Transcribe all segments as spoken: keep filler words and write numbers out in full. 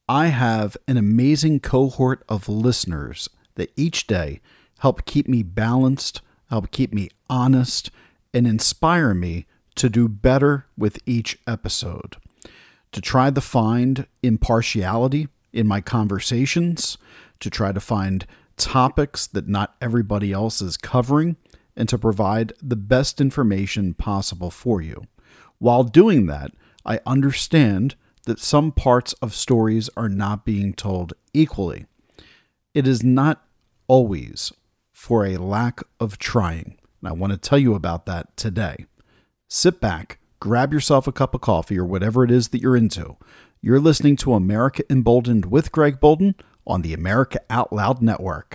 I have an amazing cohort of listeners that each day help keep me balanced, help keep me honest, and inspire me to do better with each episode. To try to find impartiality in my conversations, to try to find topics that not everybody else is covering, and to provide the best information possible for you. While doing that, I understand that some parts of stories are not being told equally. It is not always for a lack of trying, and I want to tell you about that today. Sit back, grab yourself a cup of coffee or whatever it is that you're into. You're listening to America Emboldened with Greg Bolden on the America Out Loud Network.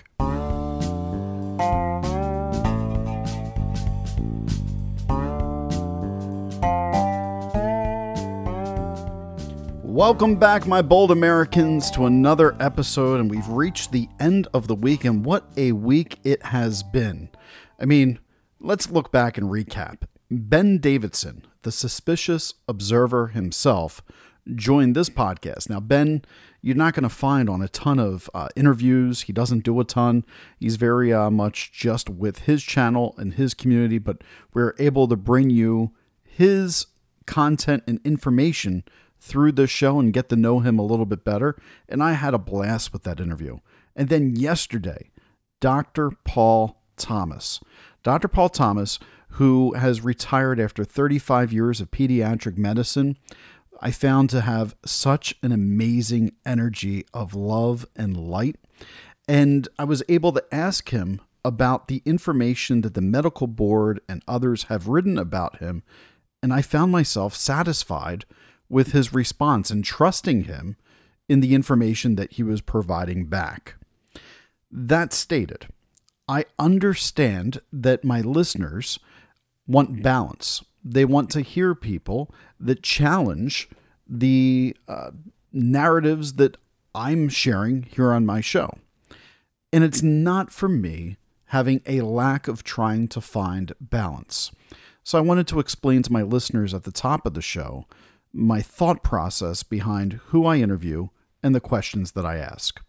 Welcome back, my bold Americans, to another episode, and we've reached the end of the week, and what a week it has been. I mean, let's look back and recap. Ben Davidson, the suspicious observer himself, joined this podcast. Now, Ben, you're not going to find on a ton of uh, interviews. He doesn't do a ton. He's very uh, much just with his channel and his community, but we're able to bring you his content and information through the show and get to know him a little bit better. And I had a blast with that interview. And then yesterday, Doctor Paul Thomas. Doctor Paul Thomas, who has retired after thirty-five years of pediatric medicine, I found to have such an amazing energy of love and light. And I was able to ask him about the information that the medical board and others have written about him. And I found myself satisfied with his response and trusting him in the information that he was providing back. That stated, I understand that my listeners want balance. They want to hear people that challenge the uh, narratives that I'm sharing here on my show. And it's not for me having a lack of trying to find balance. So I wanted to explain to my listeners at the top of the show my thought process behind who I interview and the questions that I ask.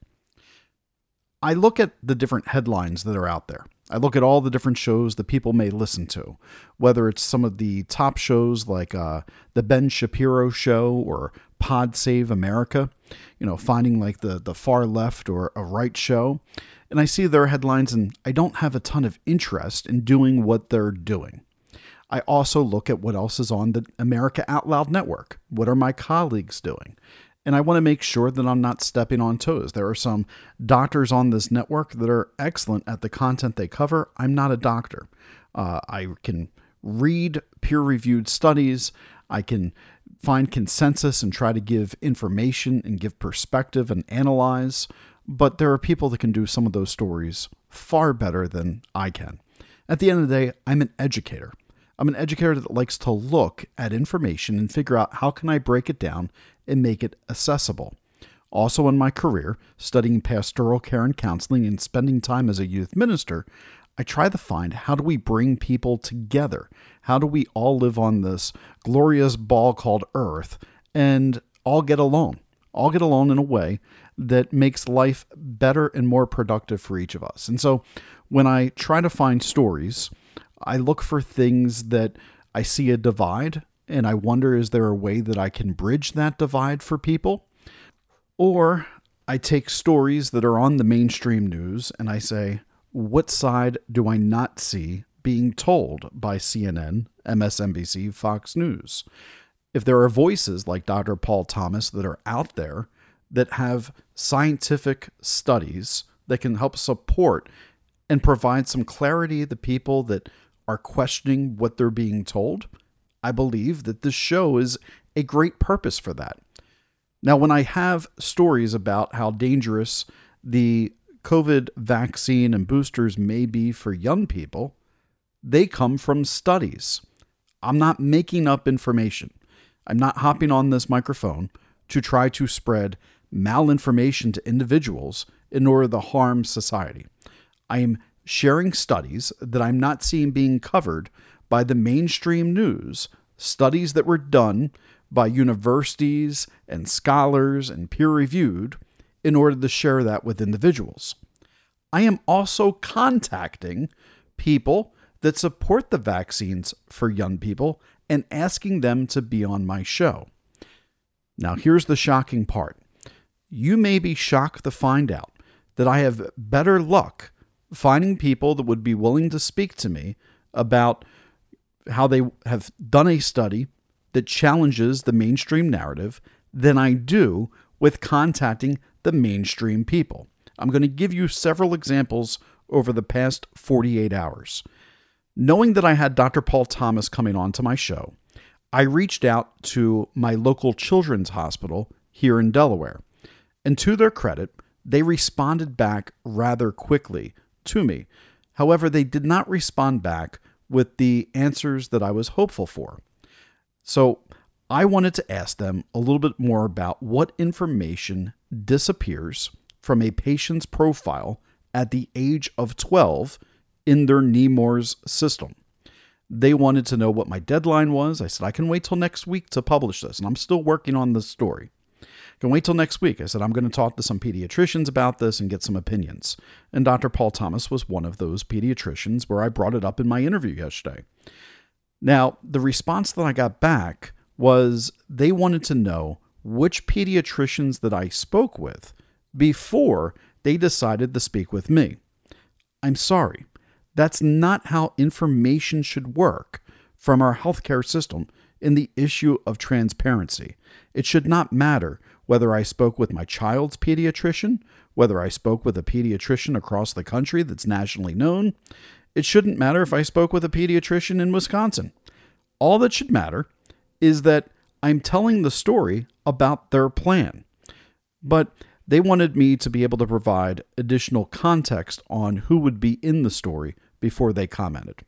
I look at the different headlines that are out there. I look at all the different shows that people may listen to, whether it's some of the top shows like uh, the Ben Shapiro Show or Pod Save America, you know, finding like the, the far left or a right show. And I see their headlines and I don't have a ton of interest in doing what they're doing. I also look at what else is on the America Out Loud Network. What are my colleagues doing? And I want to make sure that I'm not stepping on toes. There are some doctors on this network that are excellent at the content they cover. I'm not a doctor. Uh, I can read peer-reviewed studies. I can find consensus and try to give information and give perspective and analyze. But there are people that can do some of those stories far better than I can. At the end of the day, I'm an educator. I'm an educator that likes to look at information and figure out how can I break it down and make it accessible. Also in my career, studying pastoral care and counseling and spending time as a youth minister, I try to find how do we bring people together? How do we all live on this glorious ball called Earth and all get along? All get along in a way that makes life better and more productive for each of us. And so when I try to find stories, I look for things that I see a divide, and I wonder, is there a way that I can bridge that divide for people? Or I take stories that are on the mainstream news and I say, what side do I not see being told by C N N, M S N B C, Fox News? If there are voices like Doctor Paul Thomas that are out there that have scientific studies that can help support and provide some clarity to people that are questioning what they're being told, I believe that this show is a great purpose for that. Now, when I have stories about how dangerous the COVID vaccine and boosters may be for young people, they come from studies. I'm not making up information. I'm not hopping on this microphone to try to spread malinformation to individuals in order to harm society. I am sharing studies that I'm not seeing being covered by the mainstream news, studies that were done by universities and scholars and peer-reviewed in order to share that with individuals. I am also contacting people that support the vaccines for young people and asking them to be on my show. Now, here's the shocking part. You may be shocked to find out that I have better luck finding people that would be willing to speak to me about how they have done a study that challenges the mainstream narrative than I do with contacting the mainstream people. I'm going to give you several examples over the past forty-eight hours. Knowing that I had Doctor Paul Thomas coming on to my show, I reached out to my local children's hospital here in Delaware. And to their credit, they responded back rather quickly to me. However, they did not respond back with the answers that I was hopeful for. So I wanted to ask them a little bit more about what information disappears from a patient's profile at the age of twelve in their Nemours system. They wanted to know what my deadline was. I said, I can wait till next week to publish this, and I'm still working on this story. I can wait till next week. I said, I'm going to talk to some pediatricians about this and get some opinions. And Doctor Paul Thomas was one of those pediatricians where I brought it up in my interview yesterday. Now, the response that I got back was they wanted to know which pediatricians that I spoke with before they decided to speak with me. I'm sorry. That's not how information should work from our healthcare system in the issue of transparency. It should not matter whether I spoke with my child's pediatrician, whether I spoke with a pediatrician across the country that's nationally known. It shouldn't matter if I spoke with a pediatrician in Wisconsin. All that should matter is that I'm telling the story about their plan. But they wanted me to be able to provide additional context on who would be in the story before they commented.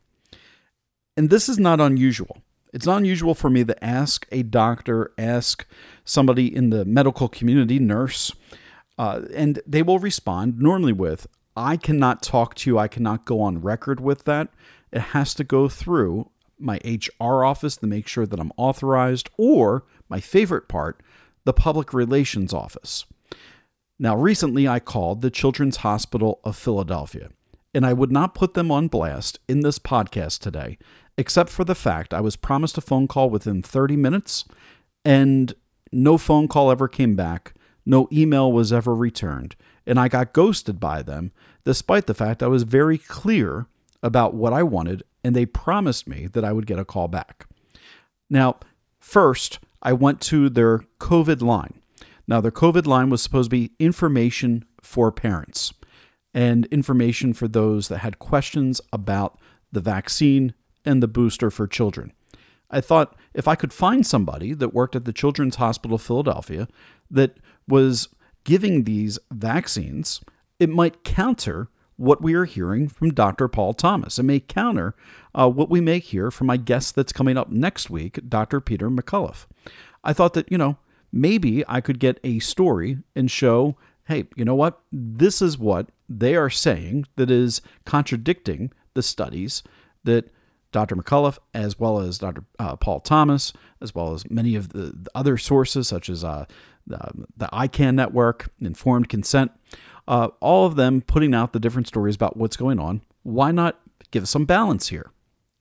And this is not unusual. It's not unusual for me to ask a doctor, ask somebody in the medical community, nurse, uh, and they will respond normally with, I cannot talk to you. I cannot go on record with that. It has to go through my H R office to make sure that I'm authorized, or my favorite part, the public relations office. Now, recently I called the Children's Hospital of Philadelphia, and I would not put them on blast in this podcast today, except for the fact I was promised a phone call within thirty minutes, and no phone call ever came back, no email was ever returned, and I got ghosted by them, despite the fact I was very clear about what I wanted, and they promised me that I would get a call back. Now, first, I went to their COVID line. Now, their COVID line was supposed to be information for parents and information for those that had questions about the vaccine and the booster for children. I thought if I could find somebody that worked at the Children's Hospital of Philadelphia that was giving these vaccines, it might counter what we are hearing from Doctor Paul Thomas. It may counter uh, what we may hear from my guest that's coming up next week, Doctor Peter McCullough. I thought that, you know, maybe I could get a story and show, hey, you know what? This is what they are saying that is contradicting the studies that Doctor McCullough, as well as Doctor Uh, Paul Thomas, as well as many of the, the other sources, such as uh, the, the I CAN network, Informed Consent, uh, all of them putting out the different stories about what's going on. Why not give some balance here?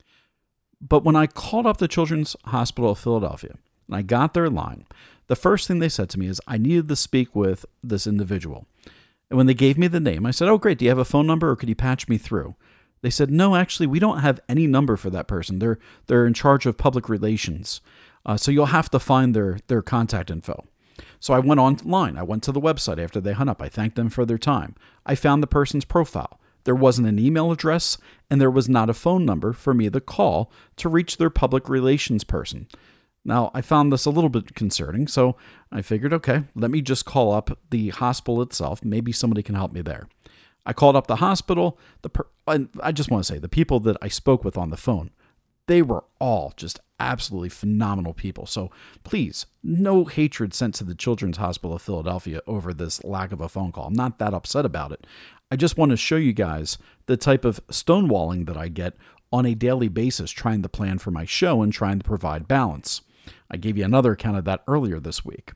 But when I called up the Children's Hospital of Philadelphia and I got their line, the first thing they said to me is I needed to speak with this individual. And when they gave me the name, I said, oh, great. Do you have a phone number or could you patch me through? They said, no, actually, we don't have any number for that person. They're they're in charge of public relations. Uh, so you'll have to find their, their contact info. So I went online. I went to the website after they hung up. I thanked them for their time. I found the person's profile. There wasn't an email address, and there was not a phone number for me to call to reach their public relations person. Now, I found this a little bit concerning, so I figured, okay, let me just call up the hospital itself. Maybe somebody can help me there. I called up the hospital. The per- I just want to say, the people that I spoke with on the phone, they were all just absolutely phenomenal people. So please, no hatred sent to the Children's Hospital of Philadelphia over this lack of a phone call. I'm not that upset about it. I just want to show you guys the type of stonewalling that I get on a daily basis trying to plan for my show and trying to provide balance. I gave you another account of that earlier this week.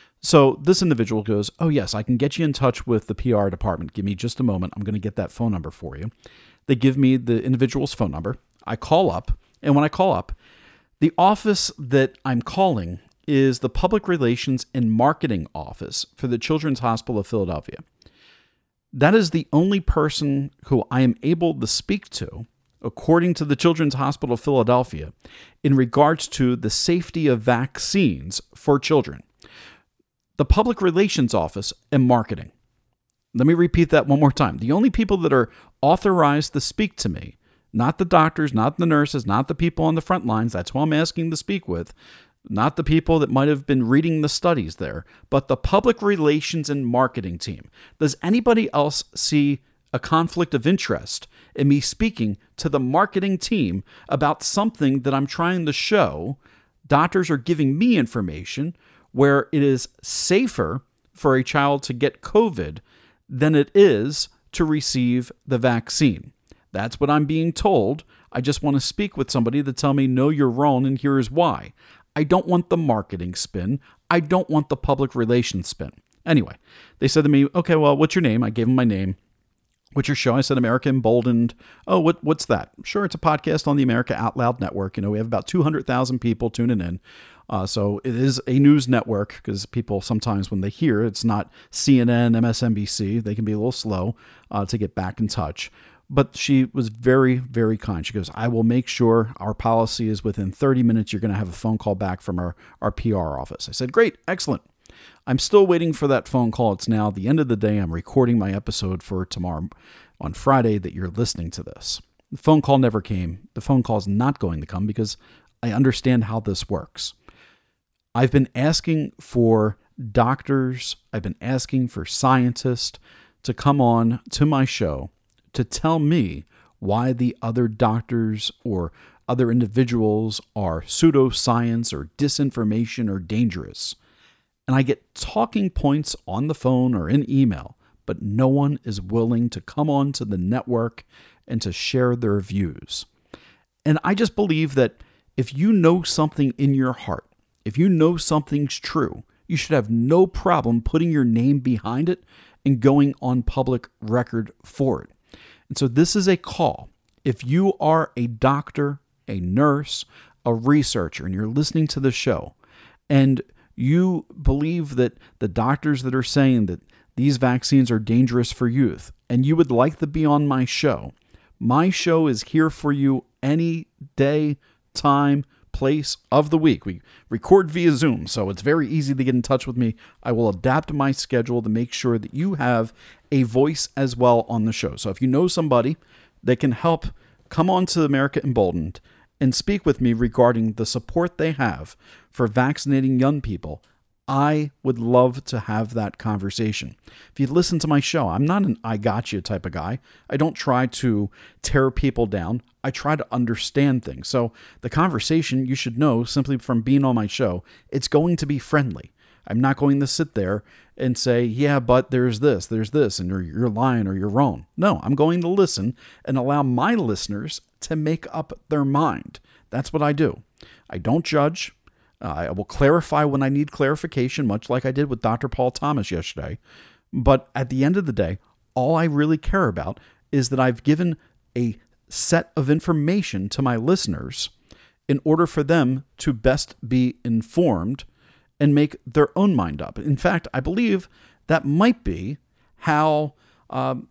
So this individual goes, oh yes, I can get you in touch with the P R department. Give me just a moment. I'm going to get that phone number for you. They give me the individual's phone number. I call up, and when I call up, the office that I'm calling is the Public Relations and Marketing Office for the Children's Hospital of Philadelphia. That is the only person who I am able to speak to, according to the Children's Hospital of Philadelphia, in regards to the safety of vaccines for children. The Public Relations Office and Marketing. Let me repeat that one more time. The only people that are authorized to speak to me, not the doctors, not the nurses, not the people on the front lines, that's who I'm asking to speak with, not the people that might have been reading the studies there, but the Public Relations and Marketing team. Does anybody else see a conflict of interest in me speaking to the marketing team about something that I'm trying to show? Doctors are giving me information where it is safer for a child to get COVID than it is to receive the vaccine. That's what I'm being told. I just want to speak with somebody to tell me, no, you're wrong, and here's why. I don't want the marketing spin. I don't want the public relations spin. Anyway, they said to me, okay, well, what's your name? I gave them my name. What's your show? I said, America Emboldened. Oh, what what's that? Sure, it's a podcast on the America Out Loud Network. You know, we have about two hundred thousand people tuning in. Uh, so it is a news network, because people sometimes when they hear it's not C N N, M S N B C, they can be a little slow uh, to get back in touch. But she was very, very kind. She goes, I will make sure our policy is within thirty minutes. You're going to have a phone call back from our, our P R office. I said, great, excellent. I'm still waiting for that phone call. It's now the end of the day. I'm recording my episode for tomorrow on Friday that you're listening to this. The phone call never came. The phone call is not going to come because I understand how this works. I've been asking for doctors, I've been asking for scientists to come on to my show to tell me why the other doctors or other individuals are pseudoscience or disinformation or dangerous. And I get talking points on the phone or in email, but no one is willing to come on to the network and to share their views. And I just believe that if you know something in your heart, if you know something's true, you should have no problem putting your name behind it and going on public record for it. And so this is a call. If you are a doctor, a nurse, a researcher, and you're listening to the show, and you believe that the doctors that are saying that these vaccines are dangerous for youth, and you would like to be on my show, my show is here for you any day, time, place of the week. We record via Zoom, so it's very easy to get in touch with me. I will adapt my schedule to make sure that you have a voice as well on the show. So if you know somebody that can help come on to America Emboldened and speak with me regarding the support they have for vaccinating young people, I would love to have that conversation. If you listen to my show, I'm not an I got you type of guy. I don't try to tear people down. I try to understand things. So the conversation, you should know simply from being on my show, it's going to be friendly. I'm not going to sit there and say, yeah, but there's this, there's this, and you're, you're lying or you're wrong. No, I'm going to listen and allow my listeners to make up their mind. That's what I do. I don't judge. Uh, I will clarify when I need clarification, much like I did with Doctor Paul Thomas yesterday. But at the end of the day, all I really care about is that I've given a set of information to my listeners in order for them to best be informed and make their own mind up. In fact, I believe that might be how, um,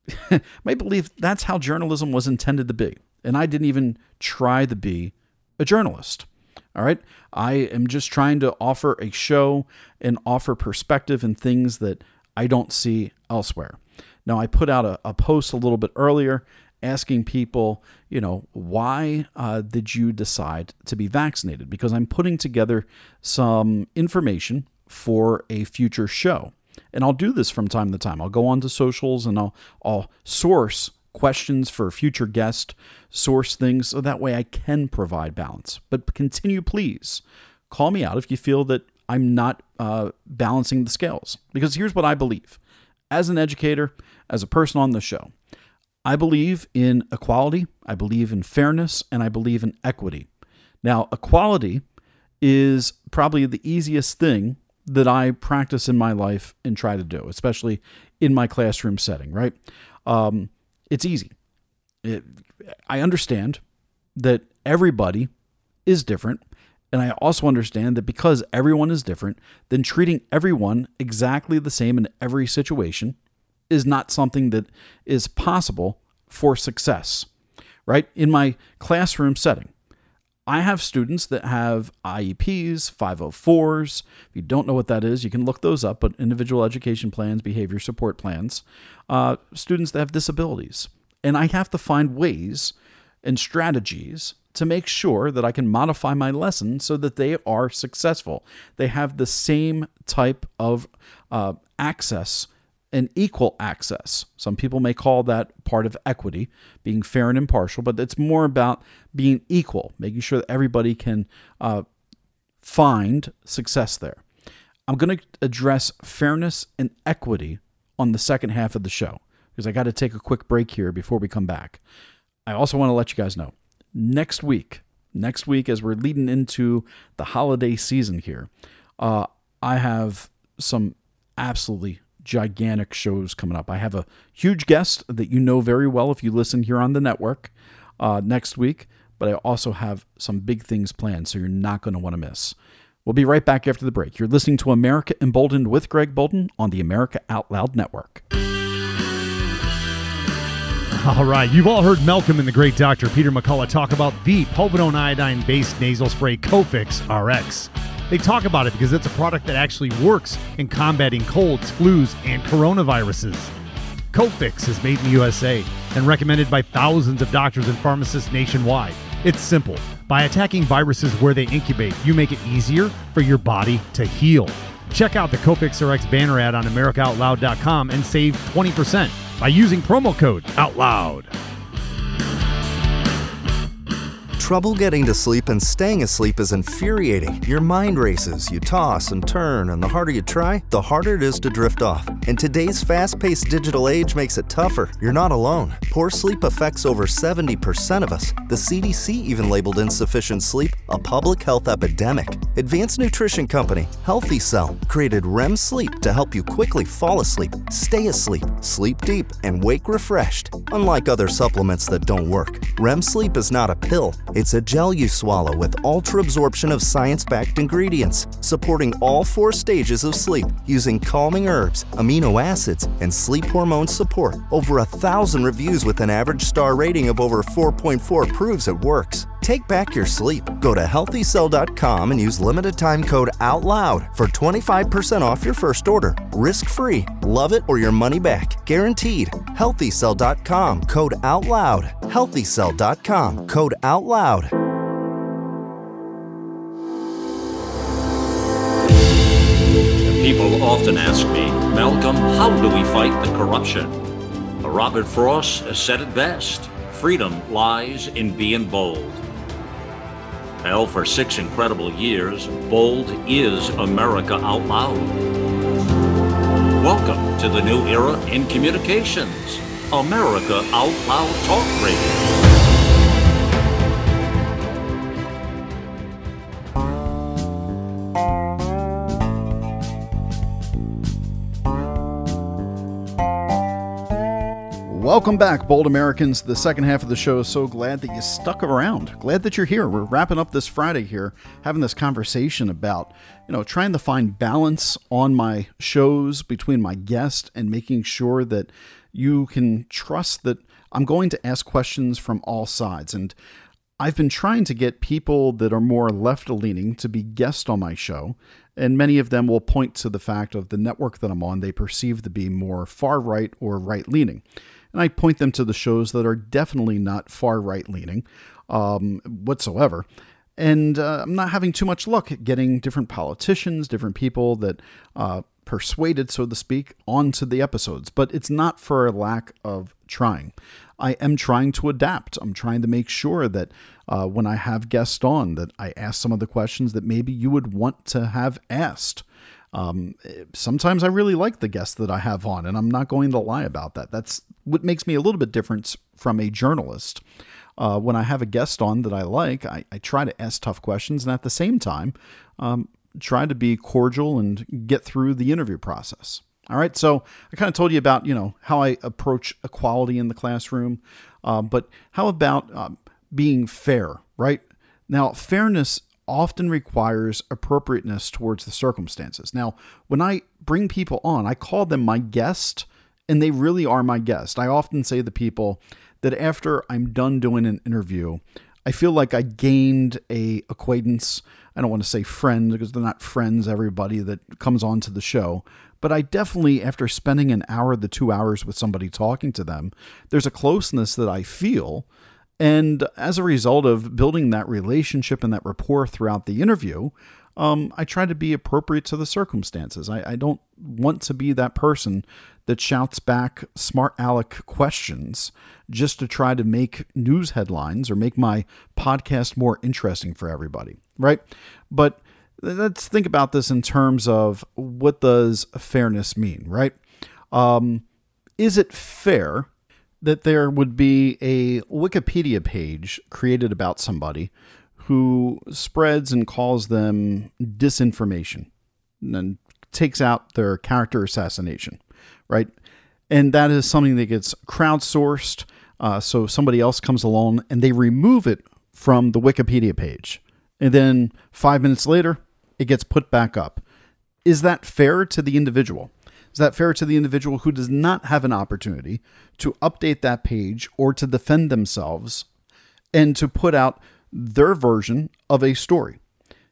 might believe that's how journalism was intended to be. And I didn't even try to be a journalist. All right. I am just trying to offer a show and offer perspective and things that I don't see elsewhere. Now, I put out a, a post a little bit earlier asking people, you know, why uh, did you decide to be vaccinated? Because I'm putting together some information for a future show. And I'll do this from time to time. I'll go on to socials and I'll, I'll source questions for future guests, source things so that way I can provide balance. But continue, please. Call me out if you feel that I'm not uh, balancing the scales. Because here's what I believe. As an educator, as a person on the show, I believe in equality, I believe in fairness, and I believe in equity. Now, equality is probably the easiest thing that I practice in my life and try to do, especially in my classroom setting, right? Um, it's easy. It, I understand that everybody is different. And I also understand that because everyone is different, then treating everyone exactly the same in every situation is not something that is possible for success, right? In my classroom setting, I have students that have I E Ps, five oh fours. If you don't know what that is, you can look those up, but individual education plans, behavior support plans, uh, students that have disabilities. And I have to find ways and strategies to make sure that I can modify my lessons so that they are successful. They have the same type of uh, access and equal access. Some people may call that part of equity, being fair and impartial, but it's more about being equal, making sure that everybody can uh, find success there. I'm going to address fairness and equity on the second half of the show because I got to take a quick break here before we come back. I also want to let you guys know, next week, next week as we're leading into the holiday season here, uh, I have some absolutely gigantic shows coming up. I have a huge guest that you know very well if you listen here on the network uh, next week, but I also have some big things planned, so you're not going to want to miss. We'll be right back after the break. You're listening to America Emboldened with Greg Bolden on the America Out Loud Network. All right, you've all heard Malcolm and the great Doctor Peter McCullough talk about the povidone iodine-based nasal spray Cofix R X. They talk about it because it's a product that actually works in combating colds, flus, and coronaviruses. Cofix is made in the U S A and recommended by thousands of doctors and pharmacists nationwide. It's simple. By attacking viruses where they incubate, you make it easier for your body to heal. Check out the Cofix R X banner ad on America Out Loud dot com and save twenty percent by using promo code OUTLOUD. Trouble getting to sleep and staying asleep is infuriating. Your mind races, you toss and turn, and the harder you try, the harder it is to drift off. And today's fast-paced digital age makes it tougher. You're not alone. Poor sleep affects over seventy percent of us. The C D C even labeled insufficient sleep a public health epidemic. Advanced nutrition company Healthy Cell created R E M sleep to help you quickly fall asleep, stay asleep, sleep deep, and wake refreshed. Unlike other supplements that don't work, R E M sleep is not a pill. It's a gel you swallow with ultra-absorption of science-backed ingredients, supporting all four stages of sleep using calming herbs, amino acids, and sleep hormone support. Over a thousand reviews with an average star rating of over four point four proves it works. Take back your sleep. Go to healthy cell dot com and use limited time code OUTLOUD for twenty-five percent off your first order. Risk-free. Love it or your money back. Guaranteed. healthy cell dot com code OUTLOUD. healthy cell dot com code OUTLOUD. People often ask me, Malcolm, how do we fight the corruption? Robert Frost said it best. Freedom lies in being bold. Well, for six incredible years, bold is America Out Loud. Welcome to the new era in communications, America Out Loud Talk Radio. Welcome back, bold Americans. The second half of the show is so glad that you stuck around. Glad that you're here. We're wrapping up this Friday here, having this conversation about, you know, trying to find balance on my shows between my guest and making sure that you can trust that I'm going to ask questions from all sides. And I've been trying to get people that are more left-leaning to be guests on my show, and many of them will point to the fact of the network that I'm on they perceive to be more far-right or right-leaning. And I point them to the shows that are definitely not far right-leaning um, whatsoever. And uh, I'm not having too much luck getting different politicians, different people that uh, persuaded, so to speak, onto the episodes. But it's not for a lack of trying. I am trying to adapt. I'm trying to make sure that uh, when I have guests on, that I ask some of the questions that maybe you would want to have asked. Um, sometimes I really like the guests that I have on, and I'm not going to lie about that. That's what makes me a little bit different from a journalist. Uh, when I have a guest on that I like, I, I try to ask tough questions, and at the same time, um, try to be cordial and get through the interview process. All right, so I kind of told you about, you know, how I approach equality in the classroom, uh, but how about uh, being fair, right? Now, fairness often requires appropriateness towards the circumstances. Now, when I bring people on, I call them my guest, and they really are my guest. I often say to people that after I'm done doing an interview, I feel like I gained a acquaintance. I don't want to say friend because they're not friends, everybody that comes on to the show. But I definitely, after spending an hour to two hours with somebody talking to them, there's a closeness that I feel. And as a result of building that relationship and that rapport throughout the interview, um, I try to be appropriate to the circumstances. I, I don't want to be that person that shouts back smart aleck questions just to try to make news headlines or make my podcast more interesting for everybody, right? But let's think about this in terms of what does fairness mean, right? Um, is it fair that there would be a Wikipedia page created about somebody who spreads and calls them disinformation and then takes out their character assassination, right? And that is something that gets crowdsourced. Uh, so somebody else comes along and they remove it from the Wikipedia page. And then five minutes later, it gets put back up. Is that fair to the individual? Is that fair to the individual who does not have an opportunity to update that page or to defend themselves and to put out their version of a story?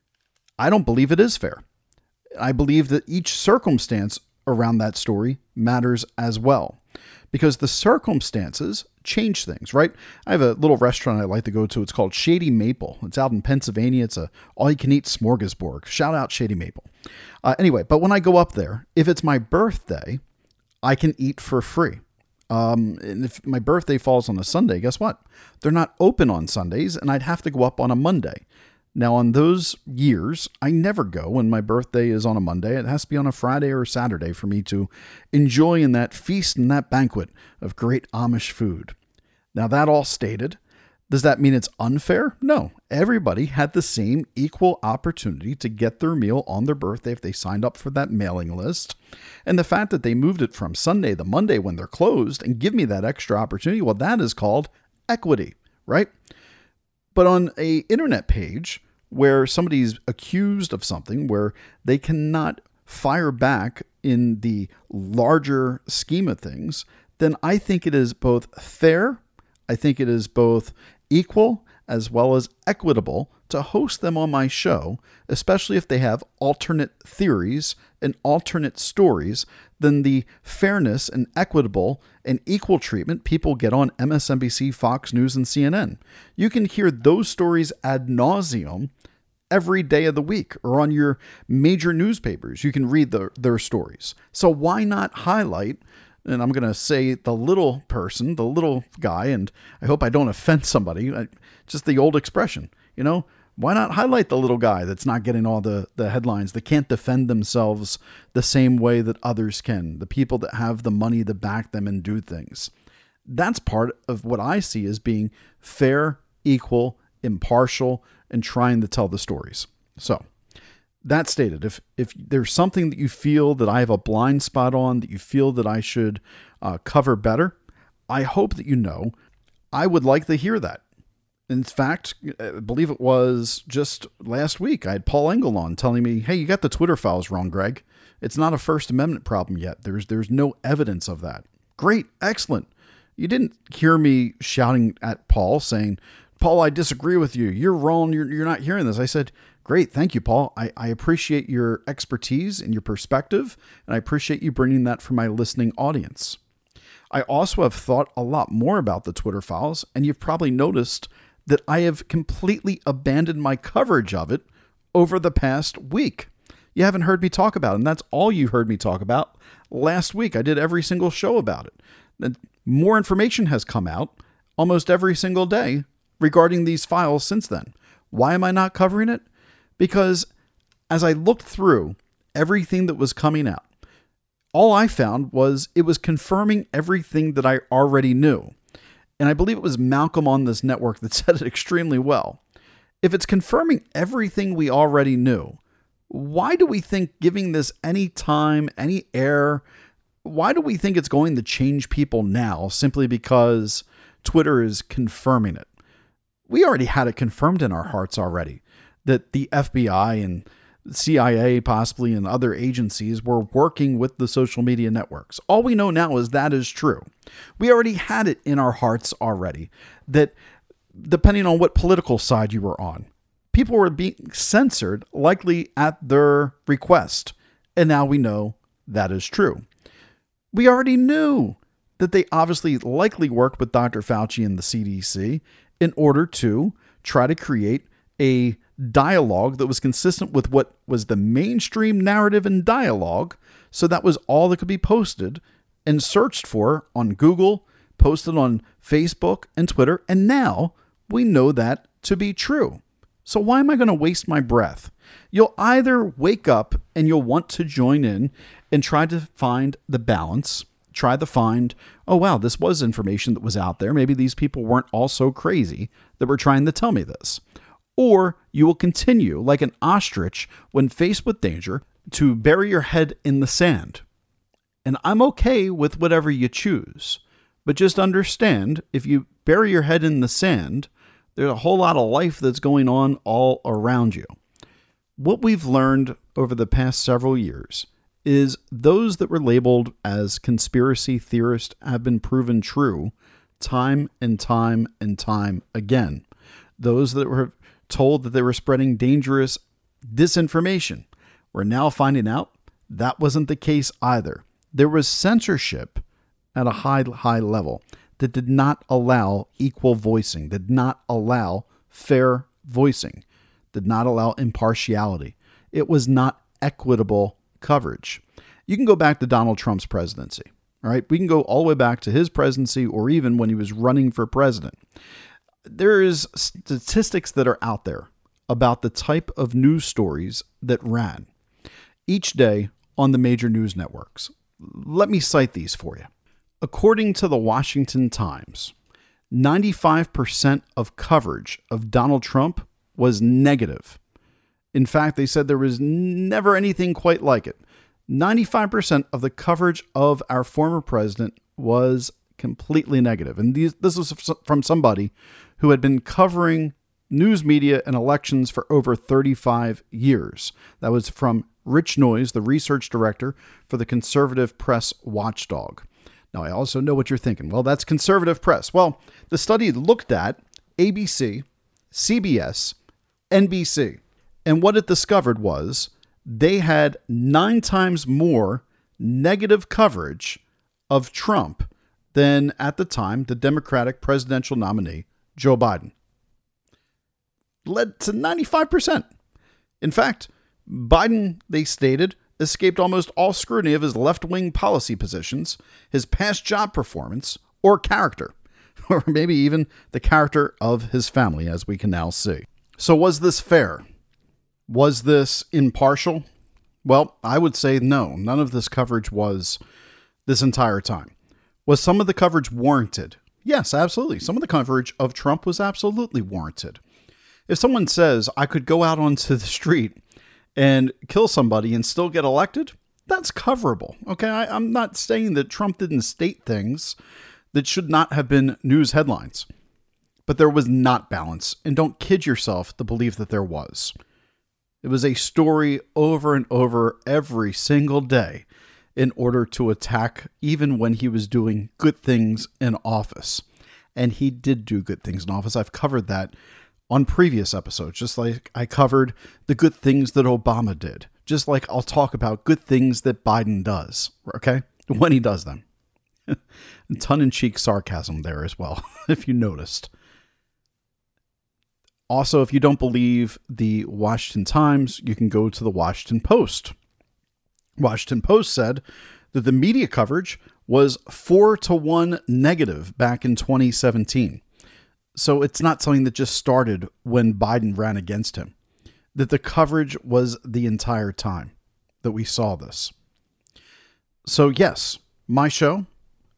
I don't believe it is fair. I believe that each circumstance around that story matters as well, because the circumstances change things, right? I have a little restaurant I like to go to. It's called Shady Maple. It's out in Pennsylvania. It's a all-you-can-eat smorgasbord. Shout out Shady Maple. Uh, anyway, but when I go up there, if it's my birthday, I can eat for free. Um, and if my birthday falls on a Sunday, guess what? They're not open on Sundays, and I'd have to go up on a Monday. Now, on those years, I never go when my birthday is on a Monday. It has to be on a Friday or a Saturday for me to enjoy in that feast and that banquet of great Amish food. Now, that all stated, does that mean it's unfair? No. Everybody had the same equal opportunity to get their meal on their birthday if they signed up for that mailing list. And the fact that they moved it from Sunday to Monday when they're closed and give me that extra opportunity, well, that is called equity, right? But on a internet page where somebody's accused of something where they cannot fire back in the larger scheme of things, then I think it is both fair, I think it is both equal as well as equitable to host them on my show, especially if they have alternate theories and alternate stories than the fairness and equitable and equal treatment people get on M S N B C, Fox News, and C N N. You can hear those stories ad nauseum every day of the week, or on your major newspapers. You can read the, their stories. So why not highlight, and I'm going to say the little person, the little guy, and I hope I don't offend somebody, I, just the old expression, you know, why not highlight the little guy that's not getting all the, the headlines, that can't defend themselves the same way that others can, the people that have the money to back them and do things. That's part of what I see as being fair, equal, impartial, and trying to tell the stories. So that stated, if if there's something that you feel that I have a blind spot on, that you feel that I should uh, cover better, I hope that you know I would like to hear that. In fact, I believe it was just last week, I had Paul Engel on telling me, hey, you got the Twitter files wrong, Greg. It's not a First Amendment problem yet. There's there's no evidence of that. Great, excellent. You didn't hear me shouting at Paul saying, Paul, I disagree with you. You're wrong. You're, you're not hearing this. I said, great. Thank you, Paul. I, I appreciate your expertise and your perspective, and I appreciate you bringing that for my listening audience. I also have thought a lot more about the Twitter files, and you've probably noticed that I have completely abandoned my coverage of it over the past week. You haven't heard me talk about it, and that's all you heard me talk about last week. I did every single show about it. And more information has come out almost every single day regarding these files since then. Why am I not covering it? Because as I looked through everything that was coming out, all I found was it was confirming everything that I already knew. And I believe it was Malcolm on this network that said it extremely well. If it's confirming everything we already knew, why do we think giving this any time, any air, why do we think it's going to change people now simply because Twitter is confirming it? We already had it confirmed in our hearts already that the F B I and C I A possibly and other agencies were working with the social media networks. All we know now is that is true. We already had it in our hearts already that depending on what political side you were on, people were being censored likely at their request. And now we know that is true. We already knew that they obviously likely worked with Doctor Fauci and the C D C in order to try to create a dialogue that was consistent with what was the mainstream narrative and dialogue. So that was all that could be posted and searched for on Google, posted on Facebook and Twitter. And now we know that to be true. So why am I going to waste my breath? You'll either wake up and you'll want to join in and try to find the balance, try to find, oh, wow, this was information that was out there. Maybe these people weren't all so crazy that were trying to tell me this. Or you will continue, like an ostrich, when faced with danger, to bury your head in the sand. And I'm okay with whatever you choose. But just understand, if you bury your head in the sand, there's a whole lot of life that's going on all around you. What we've learned over the past several years is those that were labeled as conspiracy theorists have been proven true time and time and time again. Those that were told that they were spreading dangerous disinformation, we're now finding out that wasn't the case either. There was censorship at a high, high level that did not allow equal voicing, did not allow fair voicing, did not allow impartiality. It was not equitable coverage. You can go back to Donald Trump's presidency, all right? We can go all the way back to his presidency or even when he was running for president. There is statistics that are out there about the type of news stories that ran each day on the major news networks. Let me cite these for you. According to the Washington Times, ninety-five percent of coverage of Donald Trump was negative. In fact, they said there was never anything quite like it. ninety-five percent of the coverage of our former president was completely negative. And these, this was from somebody who had been covering news media and elections for over thirty-five years. That was from Rich Noyes, the research director for the Conservative Press Watchdog. Now, I also know what you're thinking. Well, that's conservative press. Well, the study looked at A B C, C B S, N B C, and what it discovered was they had nine times more negative coverage of Trump than at the time the Democratic presidential nominee, Joe Biden. Led to ninety-five percent. In fact, Biden, they stated, escaped almost all scrutiny of his left-wing policy positions, his past job performance, or character, or maybe even the character of his family, as we can now see. So was this fair? Was this impartial? Well, I would say no. None of this coverage was this entire time. Was some of the coverage warranted? Yes, absolutely. Some of the coverage of Trump was absolutely warranted. If someone says, I could go out onto the street and kill somebody and still get elected, that's coverable. Okay, I, I'm not saying that Trump didn't state things that should not have been news headlines, but there was not balance. And don't kid yourself to believe that there was. It was a story over and over every single day in order to attack even when he was doing good things in office. And he did do good things in office. I've covered that on previous episodes, just like I covered the good things that Obama did, just like I'll talk about good things that Biden does, okay, when he does them. Tongue-in-cheek sarcasm there as well, if you noticed. Also, if you don't believe the Washington Times, you can go to the Washington Post. Washington Post said that the media coverage was four to one negative back in twenty seventeen. So it's not something that just started when Biden ran against him, that the coverage was the entire time that we saw this. So yes, my show,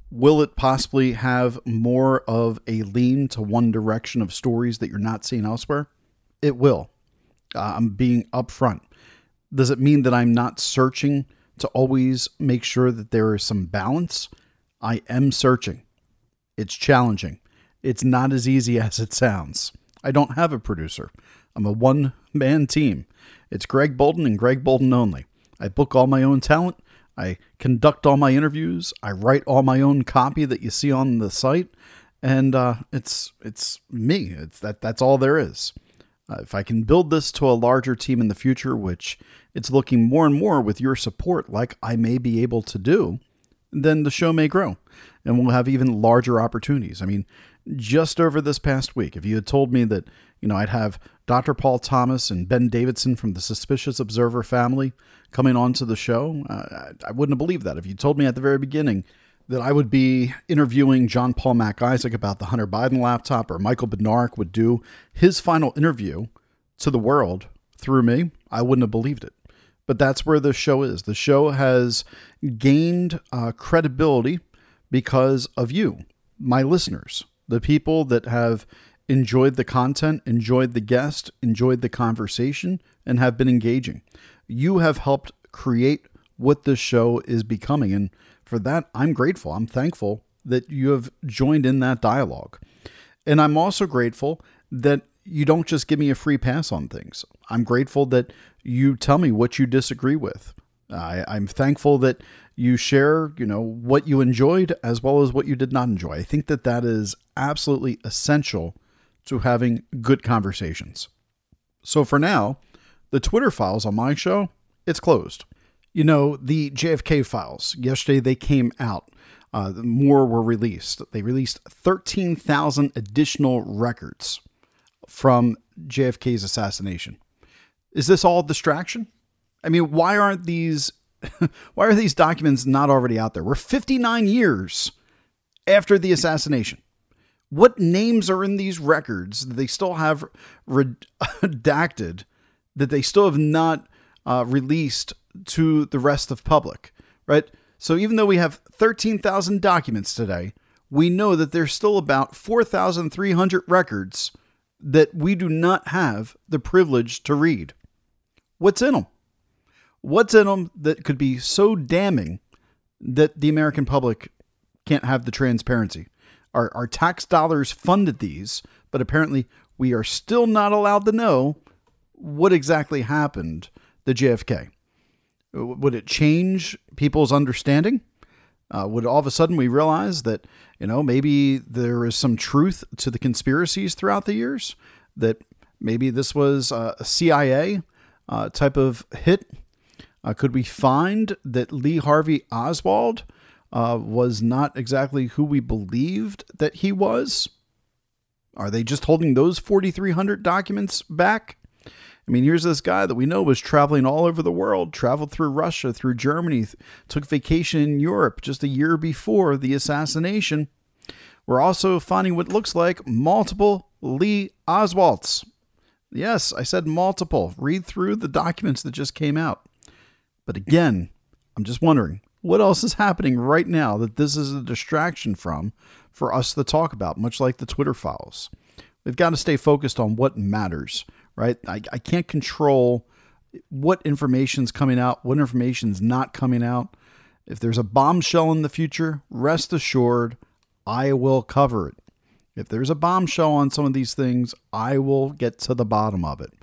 Will it possibly have more of a lean to one direction of stories that you're not seeing elsewhere? It will. Uh, I'm being upfront. Does it mean that I'm not searching to always make sure that there is some balance? I am searching. It's challenging. It's not as easy as it sounds. I don't have a producer. I'm a one-man team. It's Greg Bolden and Greg Bolden only. I book all my own talent. I conduct all my interviews. I write all my own copy that you see on the site. And uh, it's it's me. It's that that's all there is. Uh, if I can build this to a larger team in the future, which it's looking more and more with your support like I may be able to do, then the show may grow and we'll have even larger opportunities. I mean, just over this past week, if you had told me that, you know, I'd have Doctor Paul Thomas and Ben Davidson from the Suspicious Observer family coming onto the show, uh, I wouldn't have believed that. If you told me at the very beginning that I would be interviewing John Paul MacIsaac about the Hunter Biden laptop, or Michael Bednarik would do his final interview to the world through me, I wouldn't have believed it. But that's where the show is. The show has gained uh, credibility because of you, my listeners, the people that have enjoyed the content, enjoyed the guest, enjoyed the conversation, and have been engaging. You have helped create what this show is becoming. And for that, I'm grateful. I'm thankful that you have joined in that dialogue. And I'm also grateful that you don't just give me a free pass on things. I'm grateful that you tell me what you disagree with. I, I'm thankful that you share, you know, what you enjoyed as well as what you did not enjoy. I think that that is absolutely essential to having good conversations. So for now, the Twitter files on my show, it's closed. You know, the J F K files, yesterday they came out. Uh, more were released. They released thirteen thousand additional records from J F K's assassination. Is this all distraction? I mean, why aren't these, why are these documents not already out there? We're fifty-nine years after the assassination. What names are in these records that they still have redacted, that they still have not uh, released to the rest of public, right? So even though we have thirteen thousand documents today, we know that there's still about four thousand three hundred records that we do not have the privilege to read. What's in them? What's in them that could be so damning that the American public can't have the transparency? Our, our tax dollars funded these, but apparently we are still not allowed to know what exactly happened to J F K. Would it change people's understanding? Uh, would all of a sudden we realize that, you know, maybe there is some truth to the conspiracies throughout the years, that maybe this was a C I A uh, type of hit? Uh, could we find that Lee Harvey Oswald uh, was not exactly who we believed that he was? Are they just holding those forty-three hundred documents back? I mean, here's this guy that we know was traveling all over the world, traveled through Russia, through Germany, took vacation in Europe just a year before the assassination. We're also finding what looks like multiple Lee Oswalds. Yes, I said multiple. Read through the documents that just came out. But again, I'm just wondering, what else is happening right now that this is a distraction from for us to talk about, much like the Twitter files? We've got to stay focused on what matters, right? I, I can't control what information's coming out, what information's not coming out. If there's a bombshell in the future, rest assured, I will cover it. If there's a bombshell on some of these things, I will get to the bottom of it.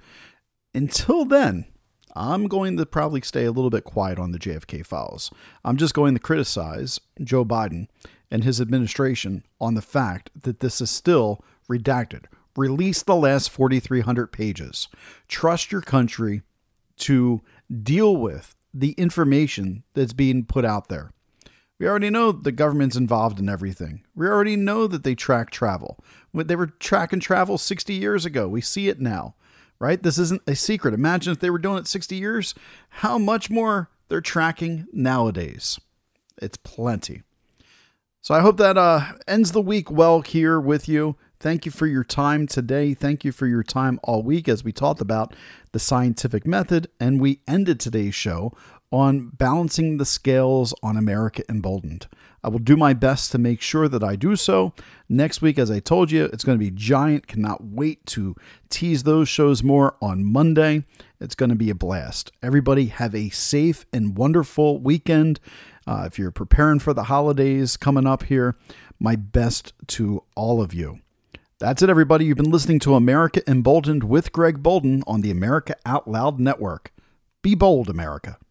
Until then, I'm going to probably stay a little bit quiet on the J F K files. I'm just going to criticize Joe Biden and his administration on the fact that this is still redacted. Release the last forty-three hundred pages. Trust your country to deal with the information that's being put out there. We already know the government's involved in everything. We already know that they track travel. They were tracking travel sixty years ago. We see it now, right? This isn't a secret. Imagine if they were doing it sixty years, how much more they're tracking nowadays. It's plenty. So I hope that uh, ends the week well here with you. Thank you for your time today. Thank you for your time all week as we talked about the scientific method. And we ended today's show on balancing the scales on America Emboldened. I will do my best to make sure that I do so. Next week, as I told you, it's going to be giant. Cannot wait to tease those shows more on Monday. It's going to be a blast. Everybody have a safe and wonderful weekend. Uh, if you're preparing for the holidays coming up here, my best to all of you. That's it, everybody. You've been listening to America Emboldened with Greg Bolden on the America Out Loud Network. Be bold, America.